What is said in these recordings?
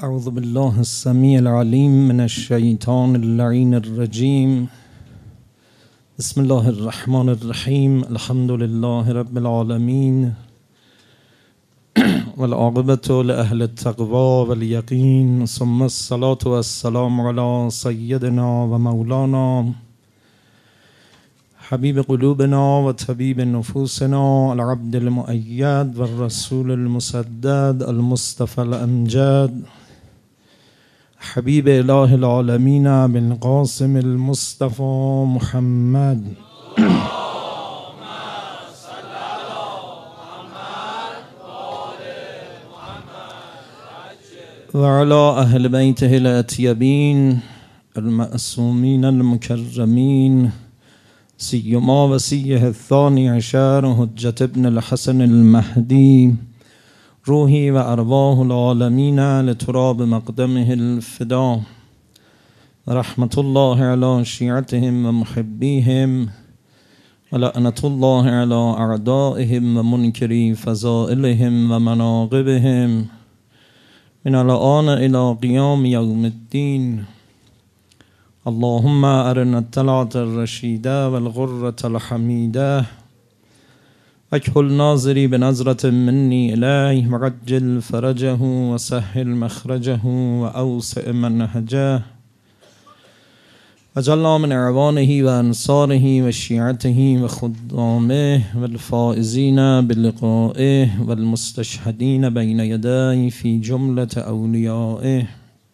اعوذ بالله السمیع العلیم من الشیطان اللعین الرجیم. بسم الله الرحمن الرحیم. الحمد لله رب العالمین والعاقبة لأهل التقوى واليقين، ثم الصلاة والسلام على سيدنا ومولانا حبيب قلوبنا وطبيب نفوسنا العبد المؤيد والرسول المسدد المصطفى الأمجد حبيب إله العالمين بالقاسم المصطفى محمد وعلى أهل بيته الأطيبين المعصومين المكرمين، سيما وصيه الثاني عشر حجة ابن الحسن المهدي، روحي وأرواح العالمين لتراب مقدمه الفداء، رحمة الله على شيعتهم ومحبيهم، ولعنة الله على أعدائهم ومنكري فضائلهم ومناقبهم من الآن إلى قيام يوم الدين. اللهم أرنا الطلعة الرشيدة والغرة الحميدة، واكحل ناظري بنظرة مني إليه، وعجل فرجه وسهل مخرجه وأوسع منهجه، وجعلنا من أعوانه وأنصاره وشيعته وخدامه والفائزين بلقائه والمستشهدين بين يديه في جملة أوليائه.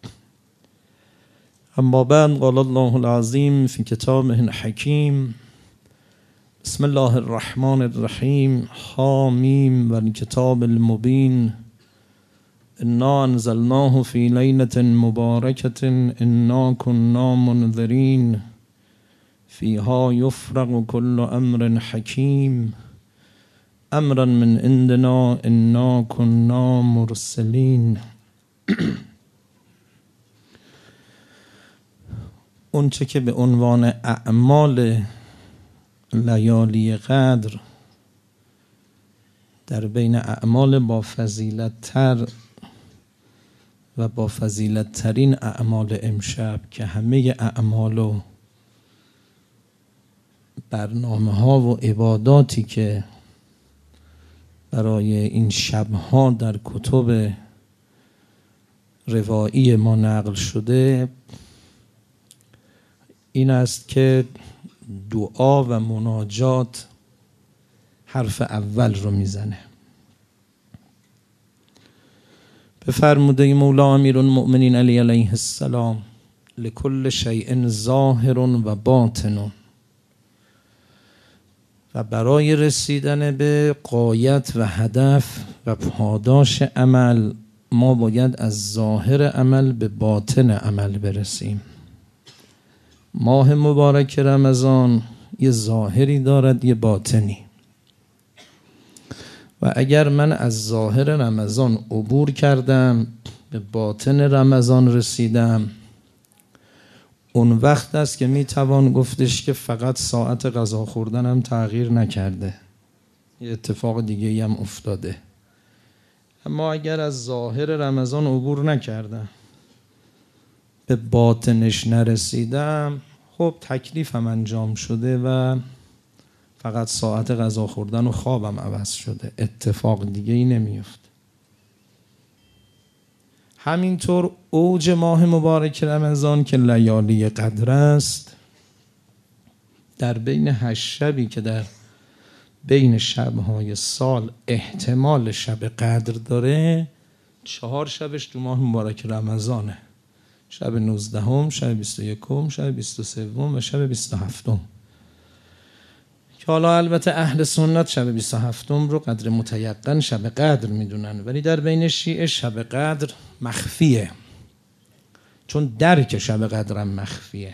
أما بعد، قال الله العظيم في كتابه الحكيم: بسم الله الرحمن الرحيم. حاميم والكتاب المبين، إنا أنزلناه في ليلة مباركة إنا كنا منذرين فيها يفرق كل أمر حكيم أمرا من عندنا إنا كنا مرسلين. اون چه که به عنوان اعمال لیالی قدر در بین اعمال با فضیلت تر و با فضیلت ترین اعمال امشب که همه اعمال و برنامه ها و عباداتی که برای این شبها در کتب روایی ما نقل شده این است که دعا و مناجات حرف اول رو میزنه. به فرموده مولا امیرالمؤمنین علی علیه السلام: لکل شیء ظاهر و باطن. و برای رسیدن به غایت و هدف و پاداش عمل ما باید از ظاهر عمل به باطن عمل برسیم. ماه مبارک رمضان یه ظاهری دارد، یه باطنی. و اگر من از ظاهر رمضان عبور کردم به باطن رمضان رسیدم، اون وقت است که میتوان گفتش که فقط ساعت غذا خوردنم تغییر نکرده، یه اتفاق دیگه هم افتاده. اما اگر از ظاهر رمضان عبور نکردم به باطنش نرسیدم، خب تکلیفم انجام شده و فقط ساعت غذا خوردن و خوابم عوض شده، اتفاق دیگه ای نمیفته. همینطور اوج ماه مبارک رمضان که لیالی قدر است، در بین 8 شبی که در بین شبهای سال احتمال شب قدر داره، 4 شبش تو ماه مبارک رمضانه: شب 19، شب 21، شب 23 و شب 27. که حالا البته اهل سنت شب 27 رو قدر متیقن شب قدر میدونن، ولی در بین شیعه شب قدر مخفیه، چون درک شب قدرم مخفیه.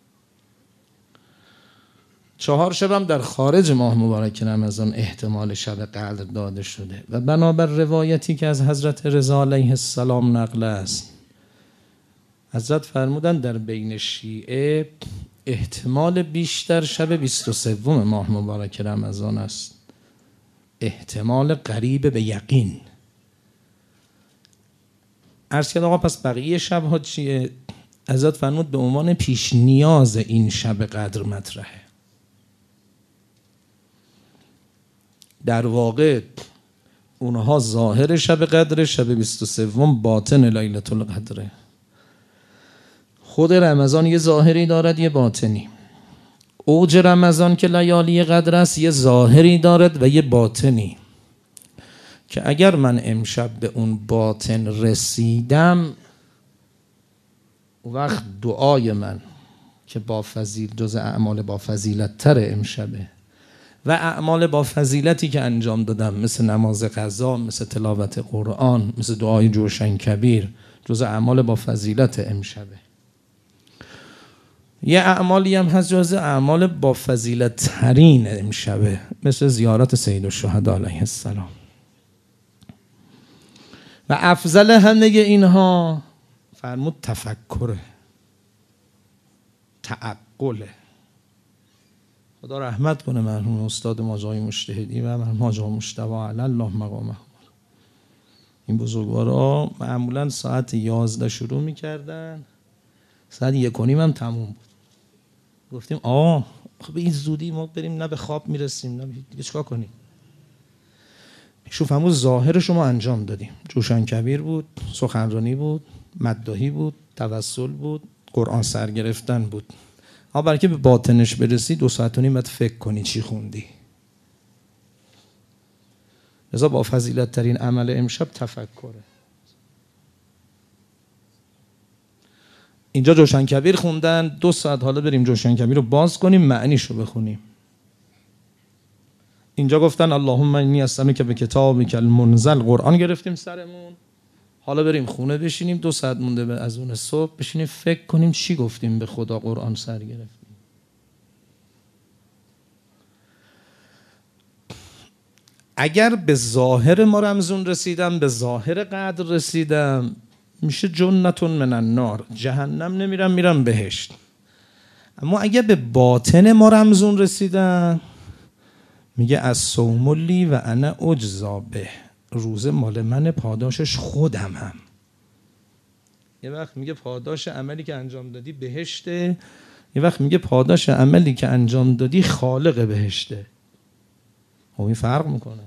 4 شبم در خارج ماه مبارک رمضان احتمال شب قدر داده شده و بنابر روایتی که از حضرت رضا علیه السلام نقل است، حضرت فرمودن در بین شیعه احتمال بیشتر شب 23 ماه مبارک رمضان است، احتمال قریب به یقین. عرض کرد آقا پس بقیه شب‌ها چیه؟ حضرت فرمود به عنوان پیش نیاز این شب قدر مطرحه. در واقع اونها ظاهر شب قدر، شب 23 باطن لیلة القدره. خود رمضان یه ظاهری دارد یه باطنی. اوج رمضان که لیالی قدر است یه ظاهری دارد و یه باطنی، که اگر من امشب به اون باطن رسیدم، وقت دعای من که با جز اعمال با فضیلت تر امشبه و اعمال با فضیلتی که انجام دادم مثل نماز قضا، مثل تلاوت قرآن، مثل دعای جوشن کبیر، جز اعمال با فضیلت امشبه. یه اعمالی هم هست جز اعمال با فضیلت ترین امشبه، مثل زیارت سید الشهدا علیه السلام. و افضل همه اینها فرمود تفکره، تعقله. خدا رحمت کنه مرحوم استاد ماجای مجتهدی و مرحوم حاج مجتبی علی الله مقامه. این بزرگوارا معمولا ساعت 11 شروع میکردن، ساعت 1:30 هم تموم بود. گفتیم خب این زودی ما بریم، نه به خواب میرسیم نه دیگه چیکار کنیم. شوف همون ظاهر شما انجام دادیم. جوشن کبیر بود، سخنرانی بود، مداحی بود، توسل بود، قرآن سر گرفتن بود. اما برای که به باطنش برسی 2.5 ساعت باید فکر کنی چی خوندی. لذا با فضیلت ترین عمل امشب تفکره. اینجا جوشن کبیر خوندن 2 ساعت، حالا بریم جوشن کبیر رو باز کنیم معنیشو بخونیم. اینجا گفتن اللهم انی اسألک به کتابک المنزل، قرآن گرفتیم سرمون، حالا بریم خونه بشینیم 2 ساعت مونده به اذان صبح بشینیم فکر کنیم چی گفتیم به خدا، قرآن سر گرفتیم. اگر به ظاهر ما رمزون رسیدم، به ظاهر قدر رسیدم، میشه جنتون من النار، جهنم نمیرم میرم بهشت. اما اگر به باطن ما رمزون رسیدم، میگه از صوم لی و انا اجزا به، روزه مال من، پاداشش خودمم. یه وقت میگه پاداش عملی که انجام دادی بهشته، یه وقت میگه پاداش عملی که انجام دادی خالق بهشته. خب این فرق میکنه.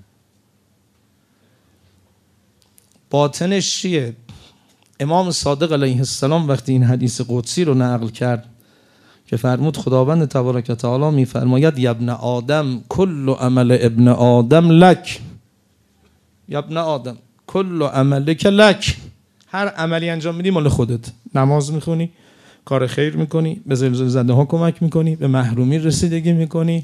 باطنش چیه؟ امام صادق علیه السلام وقتی این حدیث قدسی رو نقل کرد که فرمود خداوند تبارک و تعالی میفرماید یا ابن آدم کل عمل ابن آدم لک، یا ابن آدم کل عملک لک، هر عملی انجام میدی مال خودت. نماز میخونی، کار خیر میکنی، به زلزله زده ها کمک میکنی، به محرومی رسیدگی میکنی،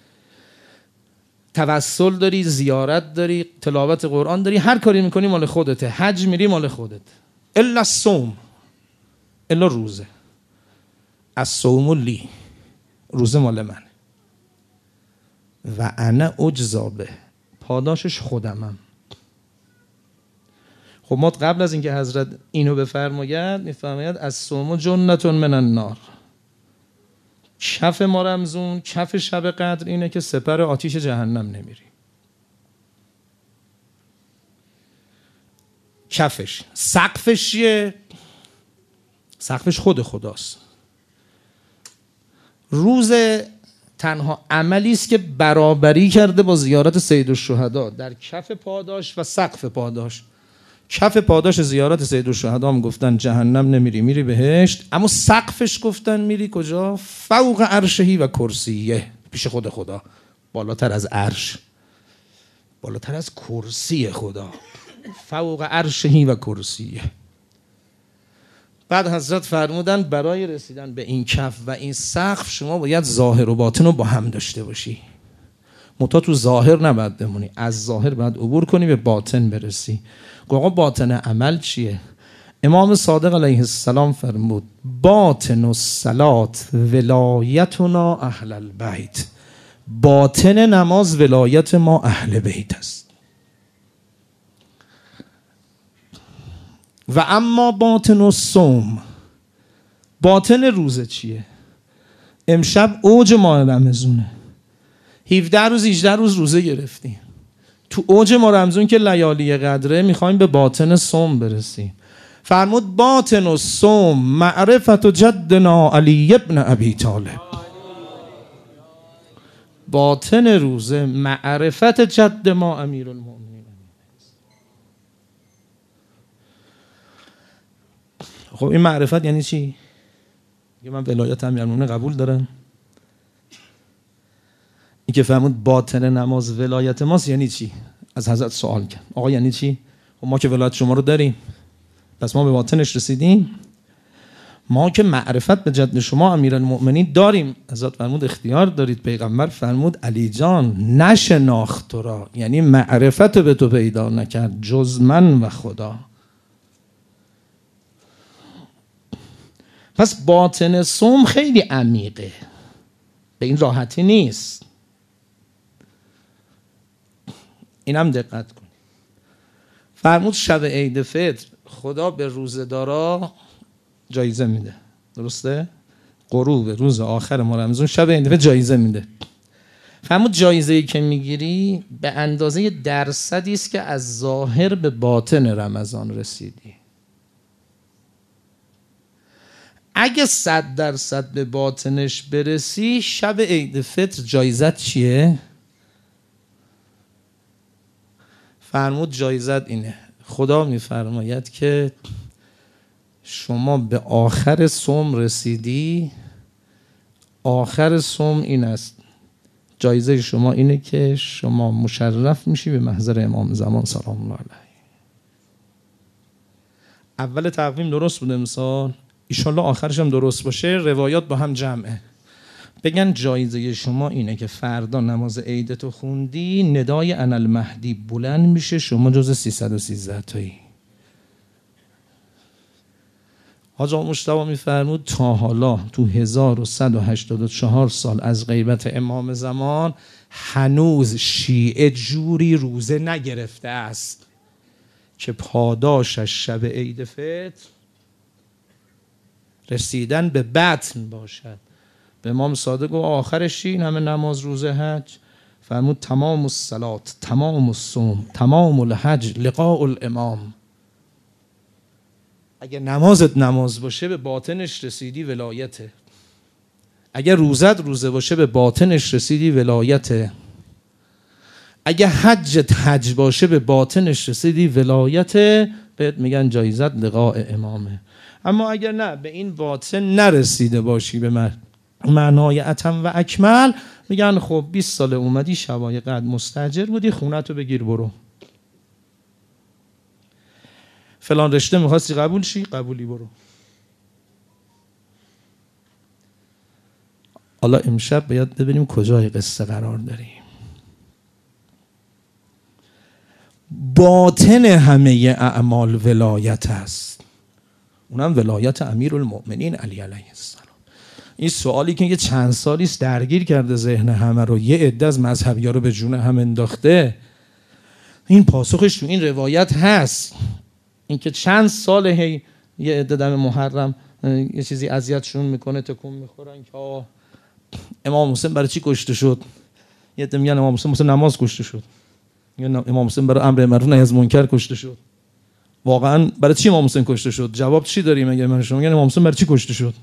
توسل داری، زیارت داری، تلاوت قرآن داری، هر کاری میکنی مال خودته. حج میری مال خودت، الا الصوم، الا روزه. الصوم لی، روزه مال من و انا اجزا به، پاداشش خودمم. خب ما قبل از اینکه حضرت اینو بفرماید میفرماید از صوم جنتون من النار، کف ما رمزون، کف شب قدر اینه که سپر آتیش جهنم نمیری. کفش. سقفش چیه؟ سقفش خود خداست. روز تنها عملی است که برابری کرده با زیارت سید الشهدا در کف پاداش و سقف پاداش. کف پاداش زیارت سید الشهدا هم گفتن جهنم نمیری، میری بهشت. اما سقفش گفتن میری کجا؟ فوق عرشهی و کرسیه، پیش خود خدا، بالاتر از عرش، بالاتر از کرسی خدا، فوق عرشهی و کرسیه. بعد حضرت فرمودن برای رسیدن به این کف و این سقف شما باید ظاهر و باطن رو با هم داشته باشی. متا تو ظاهر نباید بمونی، از ظاهر باید عبور کنی به باطن برسی. آقا باطن عمل چیه؟ امام صادق علیه السلام فرمود باطن الصلات ولایتنا اهل البیت، باطن نماز ولایت ما اهل بیت است. و اما باطن الصوم، باطن روزه چیه؟ امشب اوج ماه رمضونه، 17 روز 18 روز روزه گرفتیم. تو اوج ماه رمضون که لیالی قدره میخوایم به باطن صوم برسیم. فرمود باطن الصوم معرفت جدنا علی ابن ابی طالب. باطن روزه معرفت جد ما امیرالمؤمنین. خب این معرفت یعنی چی؟ من ولایت امیرالمؤمنین قبول دارم. این که فرمود باطن نماز ولایت ماست یعنی چی؟ از حضرت سوال کرد آقا یعنی چی؟ خب ما که ولایت شما رو داریم، پس ما به باطنش رسیدیم؟ ما که معرفت به جد شما امیرالمؤمنین داریم. حضرت فرمود اختیار دارید. پیغمبر فرمود علی جان نشناخت تو را، یعنی معرفت به تو پیدا نکرد جز من و خدا. پس باطن صوم خیلی عمیقه، به این راحتی نیست. اینم دقت کن. فرمود شب عید فطر خدا به روزه‌دارا جایزه میده، درسته؟ غروب روز آخر ماه رمضان شب عید فطر جایزه میده. فرمود جایزه‌ای که میگیری به اندازه درصدی است که از ظاهر به باطن رمضان رسیدی. اگه 100% به باطنش برسی شب عید فطر جایزت چیه؟ فرمود جایزت اینه. خدا میفرماید که شما به آخر صوم رسیدی، آخر صوم این است، جایزه شما اینه که شما مشرف میشی به محضر امام زمان سلام الله علیه. اول تقویم درست بوده مثال، ایشالله آخرش هم درست باشه، روایات با هم جمعه. بگن جایزه شما اینه که فردا نماز عیدتو خوندی، ندای انا المهدی بلند میشه، شما جز 313 تایی. حاج آقا مجتبی میفرمود تا حالا تو 1184 سال از غیبت امام زمان هنوز شیعه جوری روزه نگرفته است که پاداشش شب عید فطر رسیدن به بطن باشد. به امام صادق گفت آخرش این همه نماز روزه حج؟ فرمود تمام الصلات تمام الصوم تمام الحج لقاء الامام. اگه نمازت نماز باشه به باطنش رسیدی ولایته، اگه روزت روزه باشه به باطنش رسیدی ولایته، اگه حجت حج باشه به باطنش رسیدی ولایته، بهت میگن جایزت لقاء امامه. اما اگر نه به این باطن نرسیده باشی به معنای اتم و اکمل، میگن خب 20 سال اومدی شبای قدر مستاجر بودی، خونتو بگیر برو. فلان رشته میخواستی قبول شی، قبولی برو. حالا امشب باید ببینیم کجای قصه قرار داریم. باطن همه اعمال ولایت است، اونم ولایت امیرالمؤمنین علی علیه السلام. این سوالی که یه چند سالی است درگیر کرده ذهن همه رو، یه عده از مذهبی‌ها رو به جون هم انداخته، این پاسخش تو این روایت هست. اینکه چند سال هی یه عده دم محرم یه چیزی اذیتشون میکنه، تکون میخورن که امام حسین برای چی کشته شد. یه عده میگن امام حسین نماز کشته شد، یا امام حسین برای امر معروف نهی از منکر کشته شد. واقعا برای چی امام حسین کشته شد؟ جواب چی داریم؟ اگه من شما میگن امام حسین برای چی کشته شد،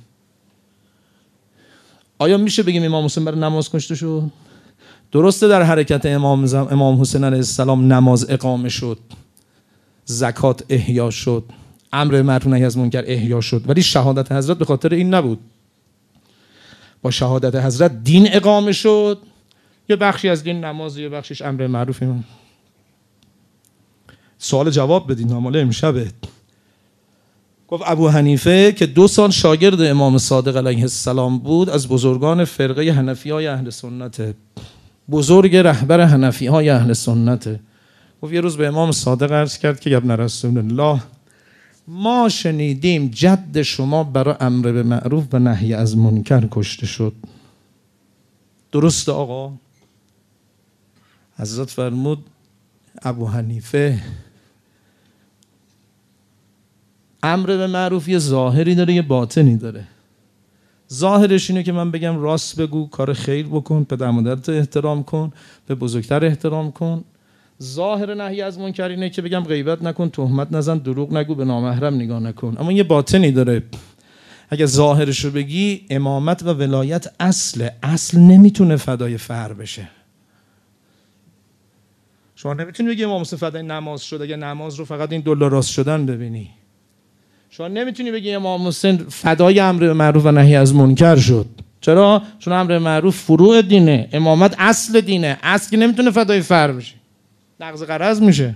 آیا میشه بگیم امام حسین برای نماز کشته شد؟ درسته در حرکت امام حسین علیه السلام نماز اقامه شد، زکات احیا شد، امر معروف نهی از منکر احیا شد، ولی شهادت حضرت به خاطر این نبود. با شهادت حضرت دین اقامه شد، یه بخشی از دین نماز، یه بخشش امر معروف. سوال جواب بدین، نامال امشبه. گفت ابو حنیفه که 2 سال شاگرد امام صادق علیه السلام بود، از بزرگان فرقه حنفی‌های اهل سنت، بزرگ رهبر حنفی‌های اهل سنت. گفت یه روز به امام صادق عرض کرد که ابن رسول الله، ما شنیدیم جد شما برای امر به معروف و نهی از منکر کشته شد، درسته آقا؟ حضرت فرمود ابو حنیفه، امر به معروف یه ظاهری داره یه باطنی داره. ظاهرش اینه که من بگم راست بگو، کار خیر بکن، پدر مادرت احترام کن، به بزرگتر احترام کن. ظاهر نهی از منکر اینه که بگم غیبت نکن، تهمت نزن، دروغ نگو، به نامحرم نگاه نکن. اما یه باطنی داره. اگه ظاهرش رو بگی، امامت و ولایت اصل نمیتونه فدای فر بشه. شما نمیتونی بگی امام حسین فدای نماز شد اگه نماز رو فقط این دلار راست شدن ببینی. شما نمیتونی بگی امام حسین فدای امر به معروف و نهی از منکر شد. چرا؟ چون امر به معروف فروع دینه، امامت اصل دینه. اصل که نمیتونه فدای فر بشه، نقض غرض میشه.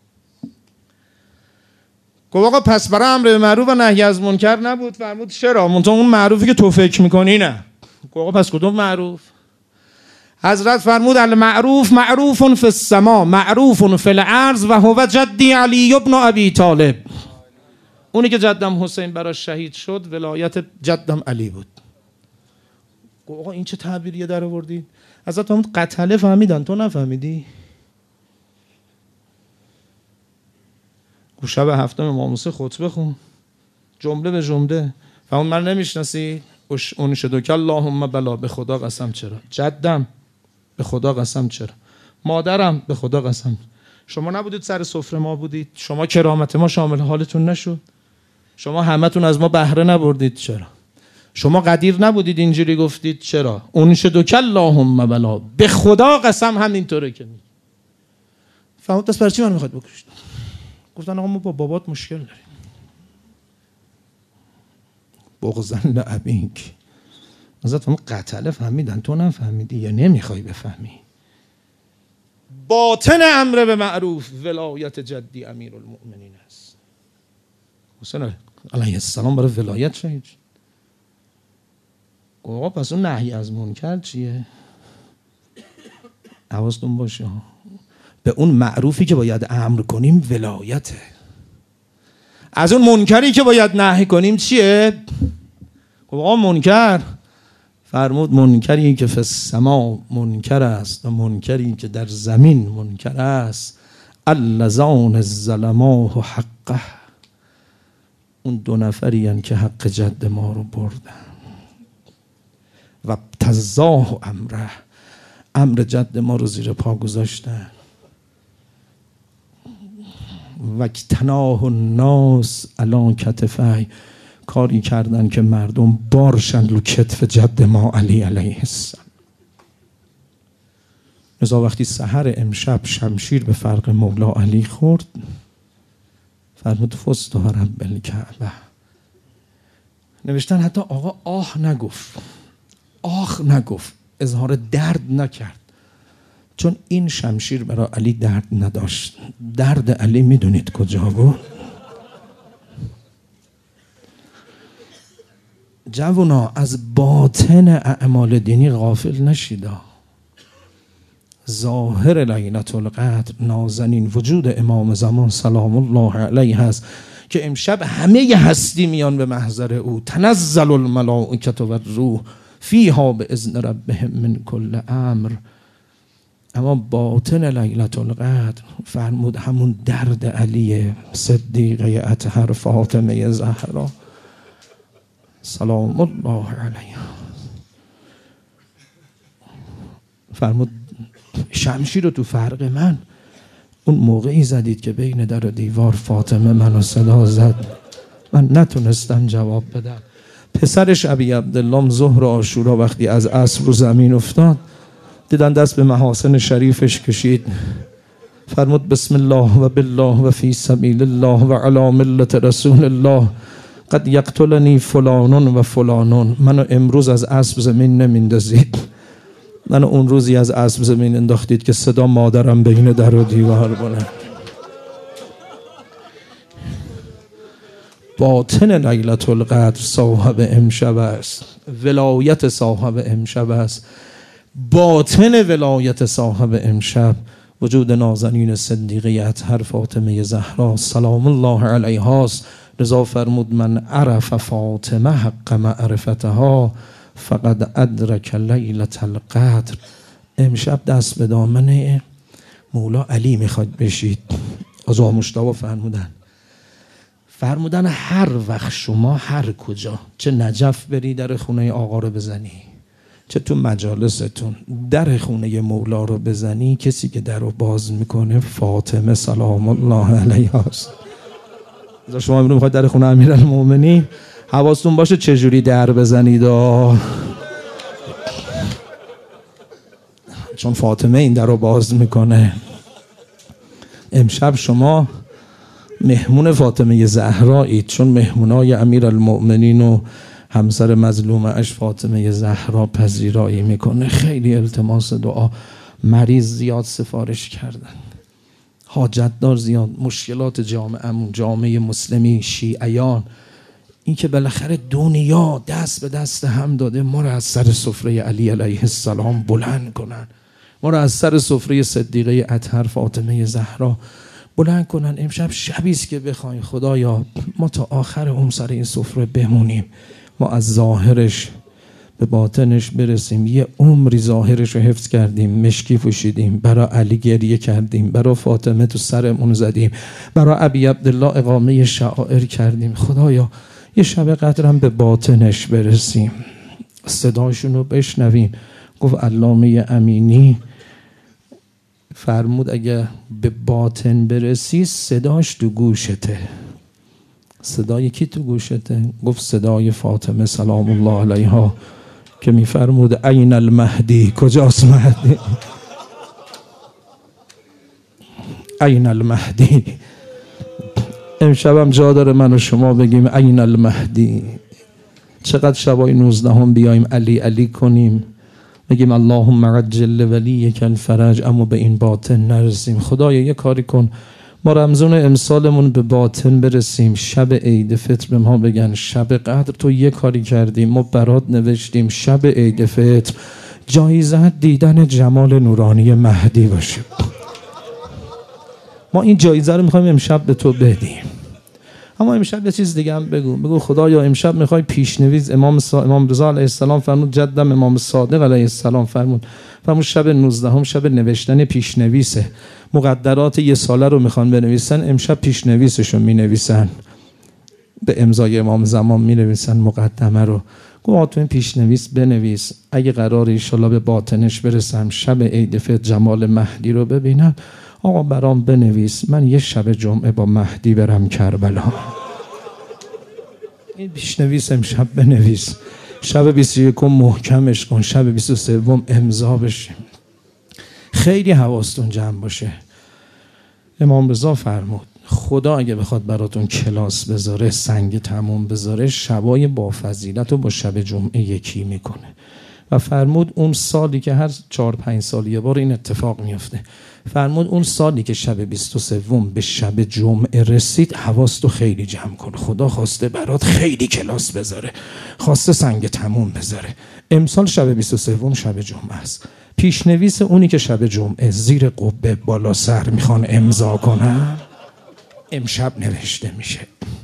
گفت آقا پس برای امر به معروف و نهی از منکر نبود. فرمود چرا؟ منتها اون معروفی که تو فکر میکنی نه. گفت آقا پس کدوم معروف؟ حضرت فرمود المعروف معروف فی السما معروف فی الارض و هو جدی علی ابن ابی طالب. اونی که جدم حسین براش شهید شد ولایت جدم علی بود. گفت آقا این چه تعبیریه در آوردی؟ حضرت فرمود قتله فهمیدن، تو نفهمیدی؟ شب هفتم امام حسین خطبه خون، جمله به جمله. فرمود من نمیشناسی؟ اون شدو که اللهم بلا، به خدا قسم چرا؟ جدم به خدا قسم چرا؟ مادرم به خدا قسم. شما نبودید سر سفره ما بودید؟ شما کرامت ما شامل حالتون نشد؟ شما همتون از ما بهره نبردید چرا؟ شما قدیر نبودید اینجوری گفتید چرا؟ اون شدو که اللهم بلا، به خدا قسم همینطوره که می. فرمود دست برچی من میخواد بکشید؟ گفتن آقا ما با بابات مشکل داریم. بغضاً لابیک. حضرت فرمود قتله فهمیدن، تو نفهمیدی یا نمیخوای بفهمی؟ باطن امر به معروف ولایت جدی امیرالمؤمنین است. حسین علیه السلام برای ولایت شهید شد. آقا پس اون نهی از منکر چیه؟ حواستون باشه به اون معروفی که باید امر کنیم ولایته. از اون منکری که باید نهی کنیم چیه؟ آقا منکر، فرمود منکری که فی السما منکر است و منکری که در زمین منکر است. اللذان ظلماه حقه، اون دو نفری هن که حق جد ما رو بردن. و ابتزاه امره، امر جد ما رو زیر پا گذاشتن. و اکتناه الناس علی کتفه، کاری کردن که مردم بارشن رو کتف جد ما علی علیه السلام. لذا وقتی سحر امشب شمشیر به فرق مولا علی خورد، فرمود فزت رب الکعبه. نوشتن حتی آقا آه نگفت، آخ نگفت، اظهار درد نکرد، چون این شمشیر برای علی درد نداشت. درد علی میدونید کجا بود؟ جوانا از باطن اعمال دینی غافل نشیدا. ظاهر لیلة القدر نازنین وجود امام زمان سلام الله علیه هست که امشب همه هستی میان به محضر او. تنزل الملائکة و الروح فیها باذن ربهم من کل امر. اما باطن لیلة القدر فرمود همون درد علی صدیقه اطهر فاطمه زهرا سلام الله علیها. فرمود شمشیر رو تو فرق من اون موقعی زدید که بین در و دیوار فاطمه منو صدا زد، من نتونستم جواب بدم. پسرش ابی عبدالله ظهر عاشورا وقتی از عصر رو زمین افتاد، دیدن دست به محاسن شریفش کشید، فرمود بسم الله و بالله و فی سبیل الله و علی ملت رسول الله قد یقتلنی فلانون و فلانون. منو امروز از اسب زمین نمیندازید، منو اون روزی از اسب زمین انداختید که صدا مادرم بین در و دیوار بونه. باطن لیلة القدر صاحب امشب است، ولایت صاحب امشب است. باطن ولایت صاحب امشب وجود نازنین صدیقه اطهر فاطمه زهرا سلام الله علیها است. رضا فرمود من عرف فاطمه حق معرفتها فقد ادرک لیلة القدر. امشب دست به دامن مولا علی میخواد بشید. از آقا مجتبی فرمودن هر وقت شما هر کجا، چه نجف بری در خونه آقا رو بزنی، چه تو مجالستون در خونه مولا رو بزنی، کسی که در رو باز میکنه فاطمه سلام الله علیها است. شما امروز میخواید در خونه امیرالمومنین، حواستون باشه چجوری در بزنید، چون فاطمه این در رو باز میکنه. امشب شما مهمون فاطمه زهرایید، چون مهمونای امیرالمومنین و همسر مظلومه اش فاطمه زهرا پذیرایی میکنه. خیلی التماس دعا، مریض زیاد سفارش کردن، حاجت دار زیاد، مشکلات جامعه مسلمی شیعیان، این که بالاخره دنیا دست به دست هم داده ما را از سر سفره علی علیه السلام بلند کنن، ما را از سر سفره صدیقه اطهر فاطمه زهرا بلند کنن. امشب شبیست که بخواین خدایا ما تا آخر عمر سر این سفره بمونیم، ما از ظاهرش به باطنش برسیم. یه عمری ظاهرش رو حفظ کردیم، مشکی پوشیدیم، برای علی گریه کردیم، برای فاطمه تو سرمون زدیم، برای ابی عبدالله اقامه شعائر کردیم. خدایا یه شب قدرم به باطنش برسیم، صداشون رو بشنویم. گفت علامه امینی فرمود اگه به باطن برسی صداش تو گوشته. صدای کی تو گوشته؟ گفت صدای فاطمه سلام الله علیها که میفرمود این المهدی، کجاست مهدی؟ این المهدی. امشبم جا داره من و شما بگیم این المهدی. چقدر شبای 19 هم بیایم علی علی کنیم، بگیم اللهم عجل ولیک الفرج، اما به این باطن نرسیم. خدایا یه کاری کن ما رمضان امسالمون به باطن برسیم. شب عید فطر به ما بگن شب قدر تو یه کاری کردیم، ما برات نوشتیم شب عید فطر جایزه دیدن جمال نورانی مهدی باشه. ما این جایزه رو میخوایم امشب به تو بدیم. اما امشب یه چیز دیگه هم بگو خدایا امشب میخوای پیشنویس امام رضا علیه السلام فرمود، جدم امام صادق علیه السلام فرمود شب 19 هم شب نوشتن پیشنویسه. مقدرات یه ساله رو میخوان بنویسن، امشب پیشنویسشو مینویسن، به امضای امام زمان مینویسن مقدمه رو. گفت تو این پیشنویس بنویس اگه قراره ان شاءالله به باطنش برسم، شب عید فطر جمال مهدی رو ببینم، آقا برام بنویس من یه شب جمعه با مهدی برم کربلا. این پیشنویس امشب بنویس، شب 21 محکمش کن، شب 23 امضا بشه. خیلی حواستون جمع باشه. امام رضا فرمود خدا اگه بخواد براتون کلاس بذاره، سنگ تموم بذاره، شبای با فضیلت رو با شب جمعه یکی میکنه. و فرمود اون سالی که هر 4-5 سال یه بار این اتفاق میفته، فرمود اون سالی که شب 23 به شب جمعه رسید حواستو خیلی جمع کن. خدا خواسته برات خیلی کلاس بذاره، خواسته سنگ تموم بذاره. امسال شب 23 شب جمعه است. پیشنویس اونی که شب جمعه زیر قبه بالا سر میخوان امضا کنن امشب نوشته میشه.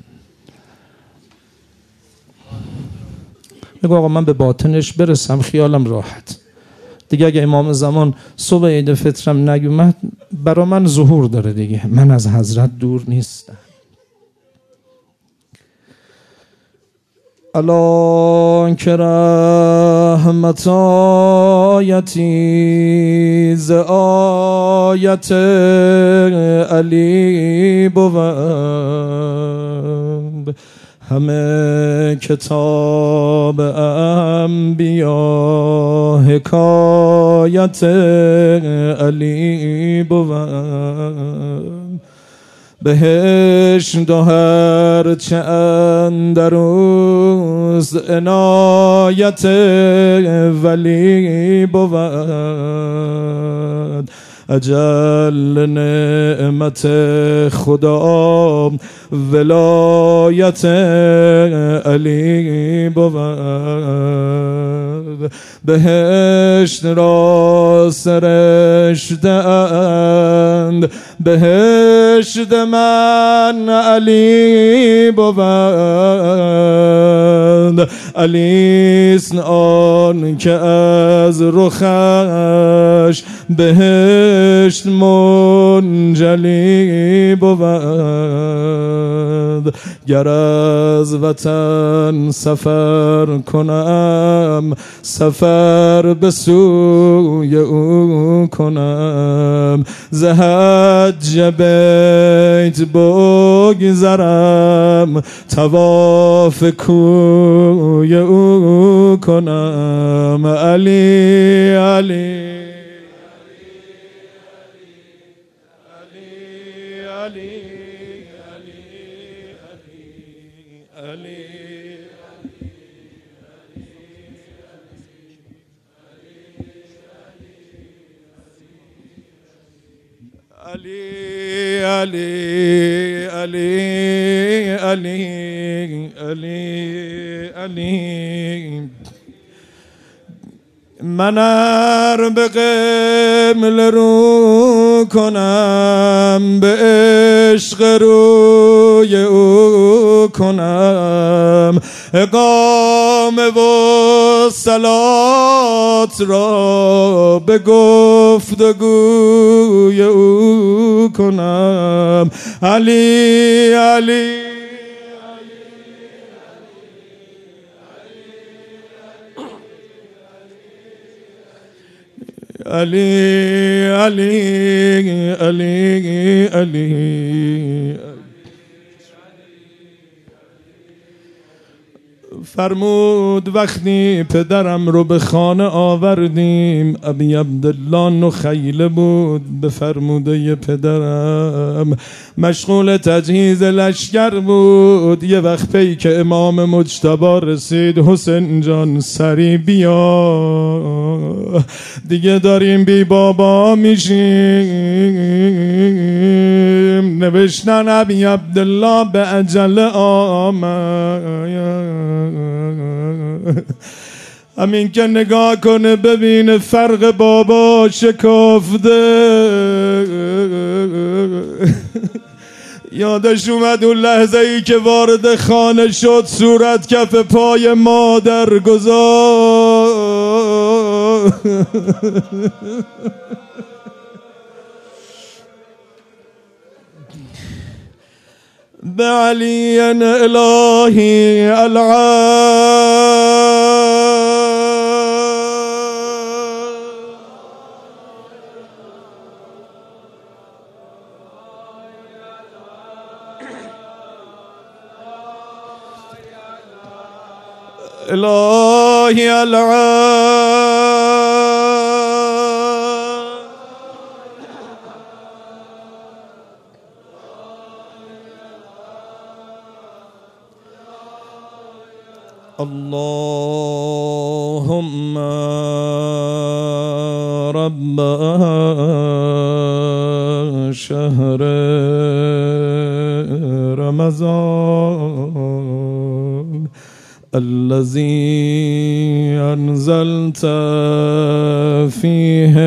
بگو آقا من به باطنش برسم خیالم راحت دیگه. اگه امام زمان صبح عید فطرم نیومد برا من ظهور داره دیگه، من از حضرت دور نیستم. الان که رحمت آیتی ز آیت علی بود، همه کتاب انبیا حکایت علی بود. بهشت و هر چه اندروز عنایت ولی بود. اجل نعمت خدا ولایت علی بود. بهشت را سرشته اند، بهشت من علی بود. علیست آن که از رخش بهشت منجلی بود. گر از وطن سفر کنم سفر به سوی او کنم، ز حج بیت بگذرم طواف کوی او کنم. علی علی علی علی علی علی علی علی. من ار به قبله رو کنم به عشق روی او کنم، اقامه و صلات را به گفتگوی او کنم. علی علی علی علی علی علی. فرمود وقتی پدرم رو به خانه آوردیم، ابی عبدالله نخیله بود به فرموده پدرم، مشغول تجهیز لشکر بود. یه وقت پی که امام مجتبی رسید، حسین جان سری بیا دیگه داریم بی بابا میشیم. نوشتن ابی عبدالله به عجله آمد. همین که نگاه کنه ببینه فرق بابا شکافته. یادش اومد اون لحظه ای که وارد خانه شد، صورت کف پای مادر گذاشت. به علی الهی الهی اللهم رب شهر رمضان الذي أنزلت فيه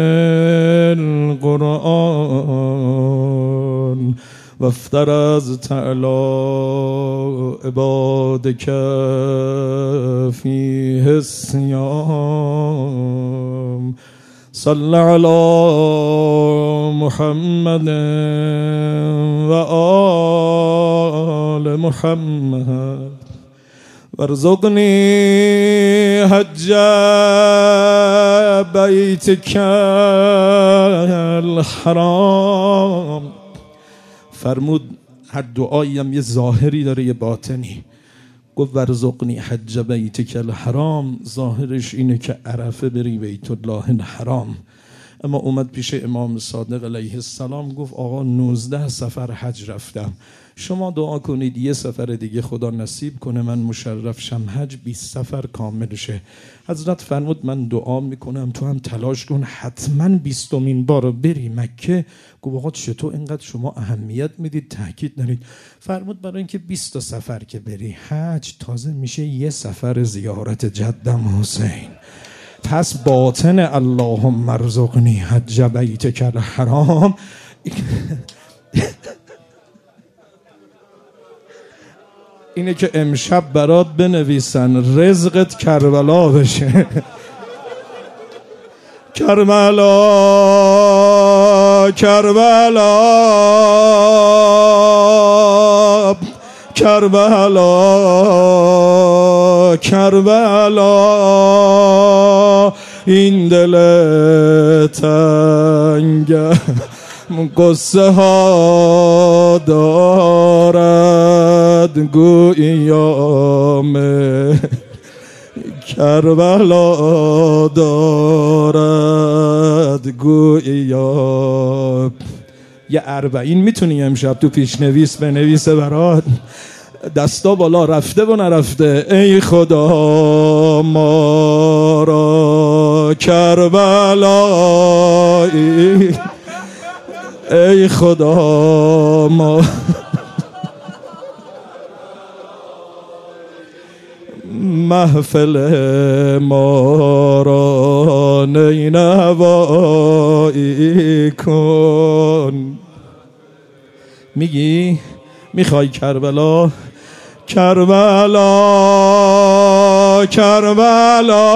القرآن وافترضت على عبادك فيه الصيام صل على محمد وآل محمد وارزقني حج بيتك الحرام. فرمود هر دعایی هم یه ظاهری داره یه باطنی. گفت ورزقنی حج بیتک الحرام، ظاهرش اینه که عرفه بری بیت الله الحرام. اما اومد پیش امام صادق علیه السلام گفت آقا 19 سفر حج رفتم، شما دعا کنید یه سفر دیگه خدا نصیب کنه من مشرف شم حج 20 سفر کامل شه. حضرت فرمود من دعا میکنم تو هم تلاش کن حتما 20مین بار بری مکه. گفت آقا چطور اینقدر شما اهمیت میدید تاکید دارید؟ فرمود برای اینکه 20 تا سفر که بری حج تازه میشه یه سفر زیارت جدم حسین. پس باطن اللهم ارزقنی حج بیتک الحرام اینه که امشب برات بنویسن رزقت کربلا بشه. کربلا کربلا کربلا کربلا این دل تنگ قصه ها دارد گویام کربلا دارد گویا. یه 40 میتونی امشب تو پیشنویس بنویسه برات؟ دستا بالا، رفته و نرفته. ای خدا ما را کربلایی، ای خدا ما محفل ما را نینوایی کن. میخوای کربلا؟ کربلا کربلا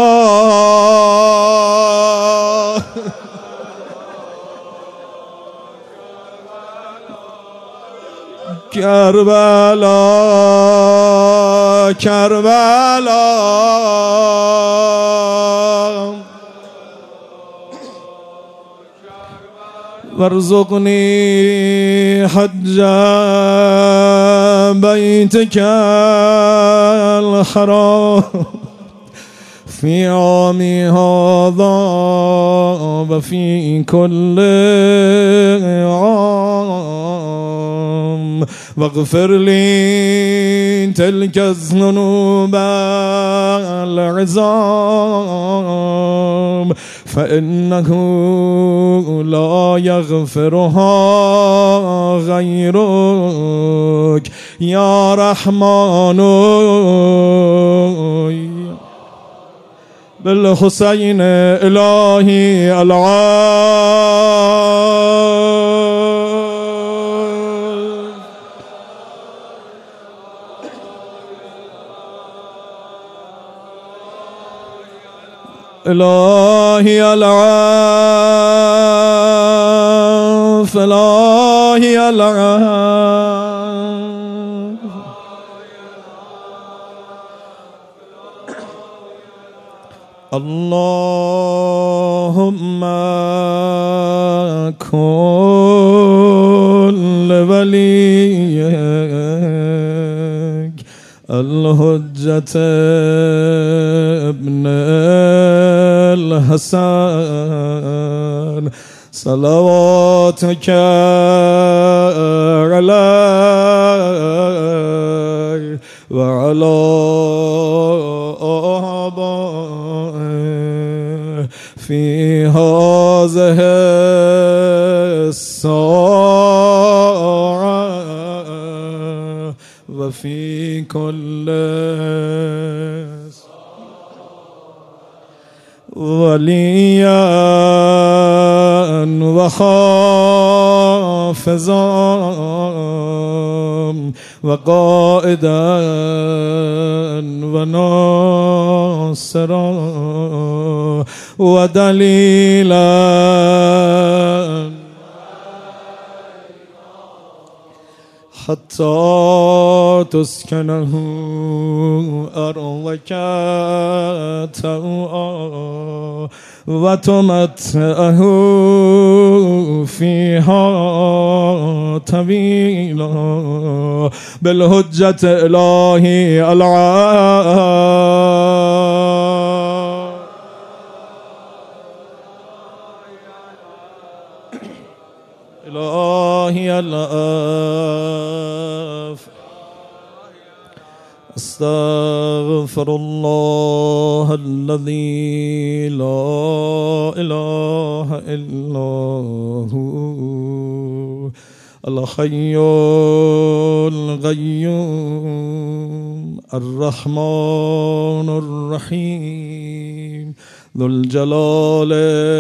کربلا کربلا وارزقني حج بيتك الحرام في عامي هذا وفي كل عام واغفر لي تلك الذنوب العظام فإنه لا يغفرها غيرك يا رحمن بالحسين إلهي إلهي العاف إلهي العاف اللهم كن لوليك الحجة ابن الحسن صلواتك عليه وعلى آبائه في هذه الساعة وفي كل وليا وحافظا وقائدا وناصرا ودليلا حتى تسكنه أرضك طوعا وتمتعه فيها طويلا بالحجة إلهي العال إلهي العاف استغفر الله الذي لا إله إلا هو الحي القيوم الرحمن الرحيم ذو الجلال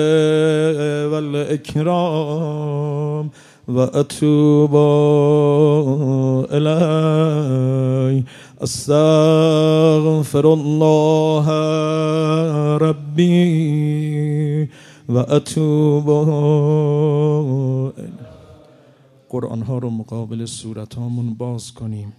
والإكرام وأتوب إليه استغفر الله ربی و اتوب الیه. قرآن ها رو مقابل صورت هامون باز کنیم،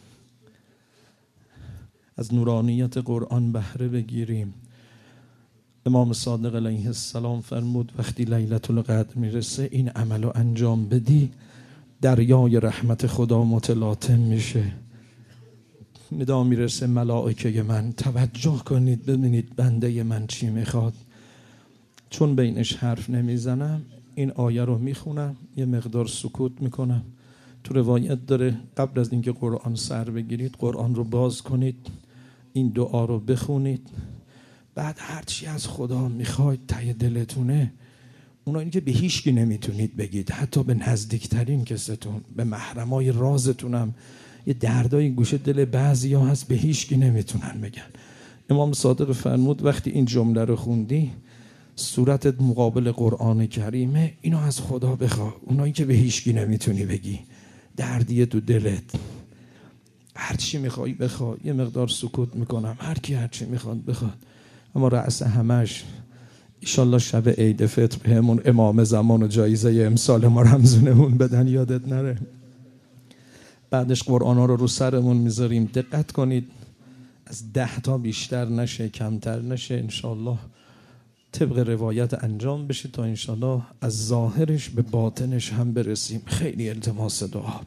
از نورانیت قرآن بهره بگیریم. امام صادق علیه السلام فرمود وقتی لیلة القدر میرسه این عملو انجام بدی دریای رحمت خدا متلاطم میشه. ندا میرسه ملائکه من توجه کنید ببینید بنده من چی میخواد. چون بینش حرف نمیزنم این آیه رو میخونم، یه مقدار سکوت میکنم. تو روایت داره قبل از اینکه قرآن سر بگیرید قرآن رو باز کنید، این دعا رو بخونید، بعد هرچی از خدا میخواید ته دلتونه، اونایی که به هیچکی نمیتونید بگید، حتی به نزدیکترین کستون، به محرمای رازتونم، یه دردای گوشه دل بعضیا هست به هیچکی نمیتونن بگن. امام صادق فرمود وقتی این جمله رو خوندی صورتت مقابل قرآن کریمه، اینو از خدا بخوا، اونایی که به هیچکی نمیتونی بگی، دردیه تو دلت، هرچی میخوای بخوا. یه مقدار سکوت میکنم، هر کی هرچی میخواد بخواد، اما رأس همش ایشالله شب عید فطر بهمون امام زمان و جایزه امسال ما رمزونمون بدن، یادت نره. بعدش قرآن ها رو سرمون میذاریم. دقت کنید از 10 تا بیشتر نشه، کمتر نشه، انشالله طبق روایت انجام بشه تا انشالله از ظاهرش به باطنش هم برسیم. خیلی التماس دعا.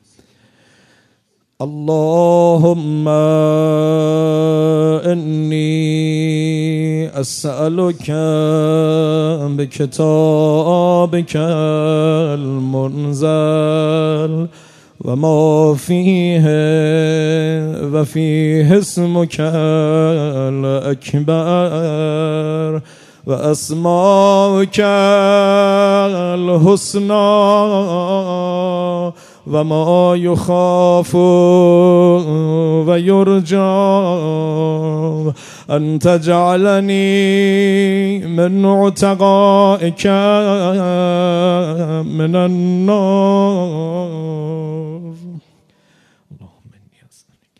اللهم انی اسألک بکتابک المنزل و ما فیه و فیه اسمک الاکبر و اسماک الحسنی و ما یخاف و یرجى ان تجعلنی من عتقائک من النار. اللهم انی اسألک.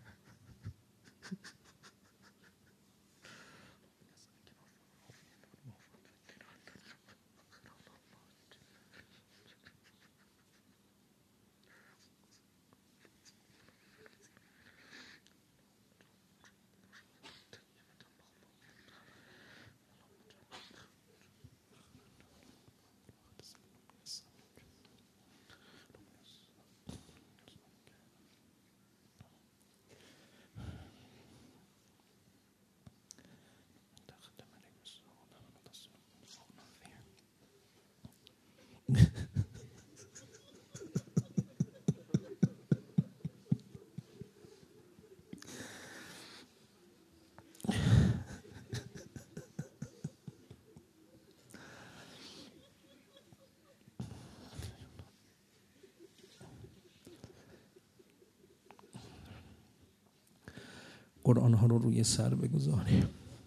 قرآن ها رو روی سر بگذاریم.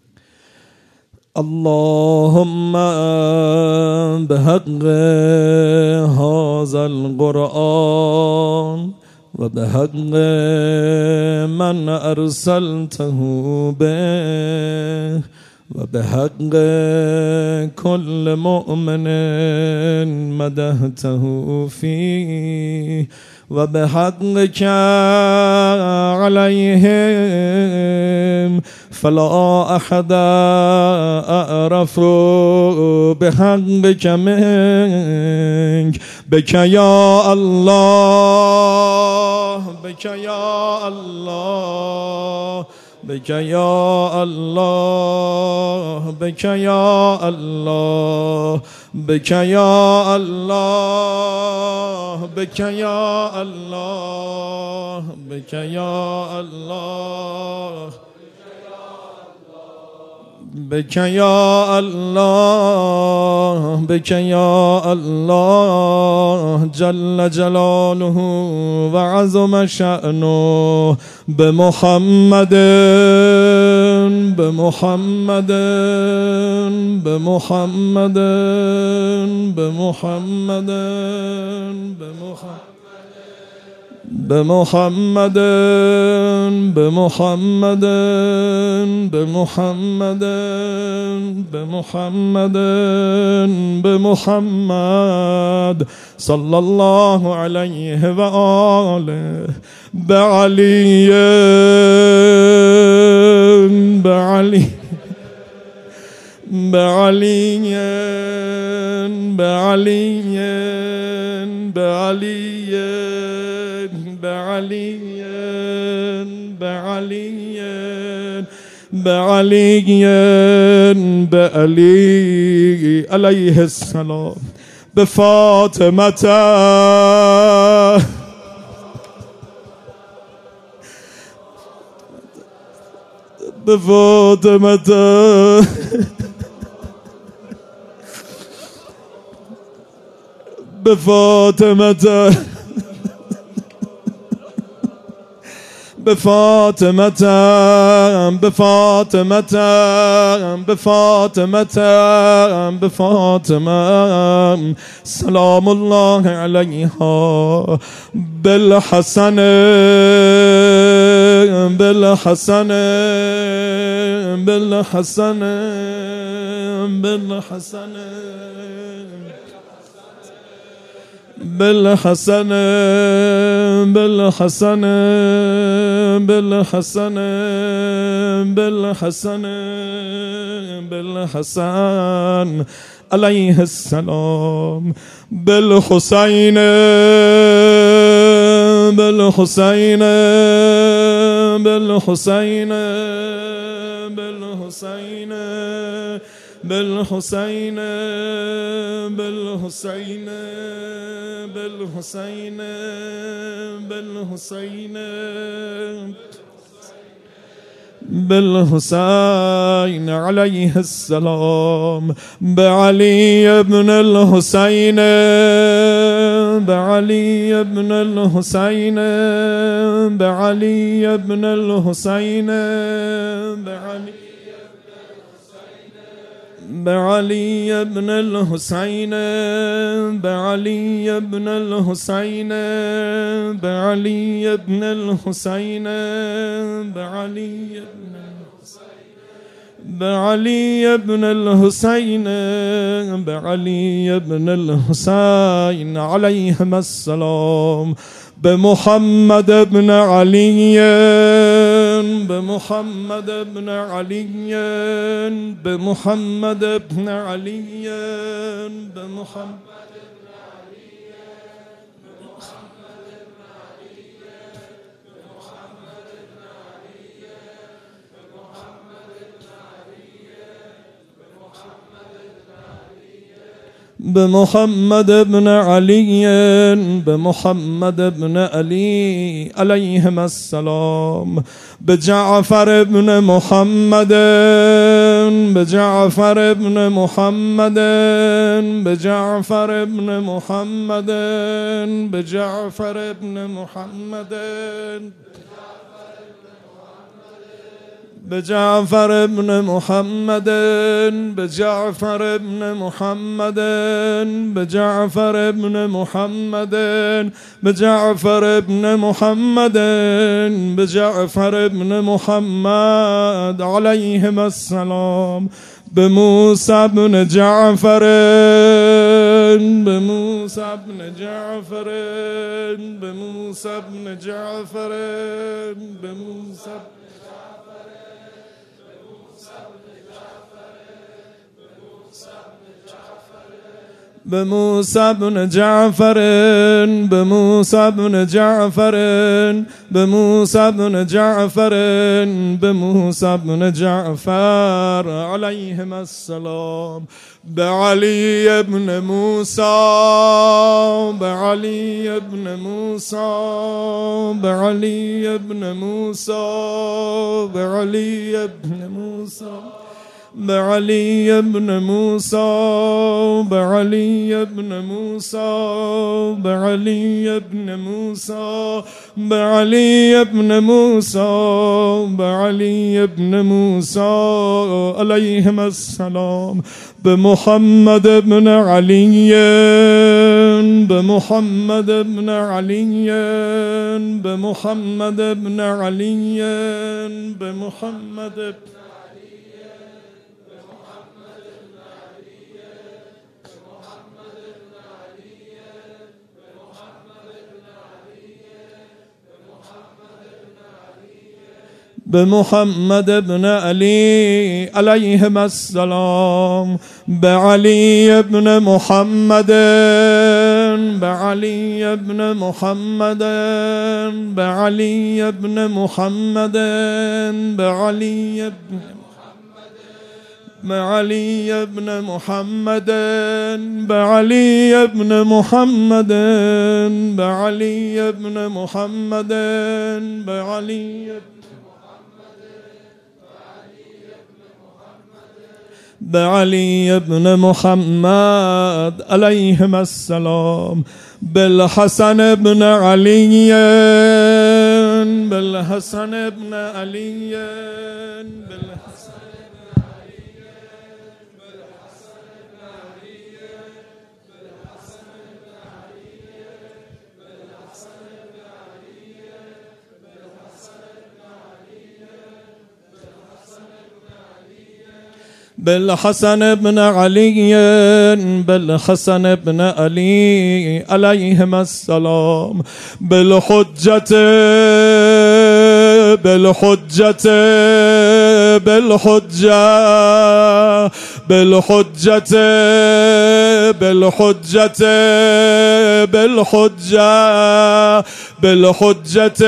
اللهم بحق هذا القرآن و بحق من ارسلته به و بحق كل مؤمن مدحته فيه و بحقك عليهم فلا احد اعرف بحقك منك بك يا الله بك يا الله بك يا الله بك يا الله بك يا الله بك يا الله بك يا الله بك يا الله بك يا الله جل جلاله وعظم شأنه بمحمد بمحمد بمحمد بمحمد بمحمد بمحمد بمحمد بمحمد بمحمد صلى الله عليه وآله بعلي بعلي بعلي بعلي بعلي بعلي بعلي بعلي بعلي عليه السلام بفاطمة بفاطمة بفاطمة بفاطمة بفاطمة بفاطمة بفاطمة سلام الله عليها بالحسن بالحسن بالحسن بالحسن بالحسن بالحسن بالحسن بالحسن بالحسن عليه السلام بالحسين بالحسين بالحسين بالحسين بالحسين بالحسين بالحسين بالحسين بالحسين عليه السلام بعلي بن الحسين بعلي بن الحسين بعلي بن الحسين بعلي بن الحسين بعلي بن الحسين بعلي بن الحسين بعلي بعلي بن الحسين بعلي بن الحسين عليهما السلام بمحمد بن علي بمحمد بن علي بمحمد بن علي بمحمد بمحمد بن علي بمحمد بن علي عليهما السلام بجعفر بن محمد بجعفر بن محمد بجعفر بن محمد بجعفر بن محمد بجعفر بن محمد بجعفر بن محمد بجعفر بن محمد بجعفر بن محمد بجعفر بن محمد عليهما السلام بموسى بن جعفر بموسى بن جعفر بموسى بن جعفر بموسى بموسى بن جعفر بموسى بن جعفر بموسى بن جعفر بموسى بن جعفر عليهما السلام بعلي بن موسى بعلي بن موسى بعلي بن موسى بعلي بن موسى بعلي بن موسى بعلي بن موسى بعلي بن موسى بعلي بن موسى بعلي بن موسى عليهم السلام بمحمد بن علي بمحمد بن علي بمحمد بن علي بمحمد بمحمد بن علي عليهم السلام بعلي بن محمد بعلي بن محمد بعلي بن محمد بعلي بن بعلي بن محمد بعلي بن محمد بعلي بن محمد بعلي بعلي بن محمد عليهم السلام بالحسن بن علي بالحسن بن علي بالحسن بن علي بالحسن بن علي عليهم السلام بالحجة بالحجة بالحجة بالحجة بالحجة بالحجة بالحجة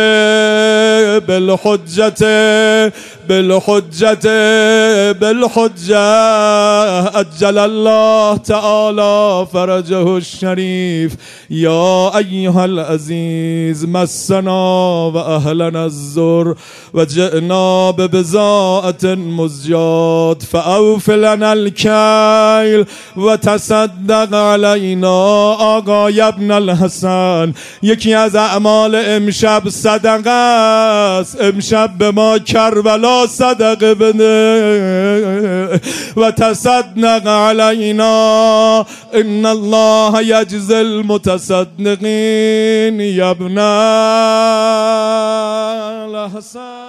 بالحجة بالحجة بالحجة أجل الله تعالى فرجه الشريف يا أيها العزيز مسنا وأهلنا الزر وجئنا ببضاعة مزجات فأوف لنا الكيل وتصدق علينا. آقای ابن الحسن، یکی از اعمال امشب صدقه است. امشب به ما کربلا صدقه بده و تصدق علینا، ان الله یجزی المتصدقین. یا ابن الحسن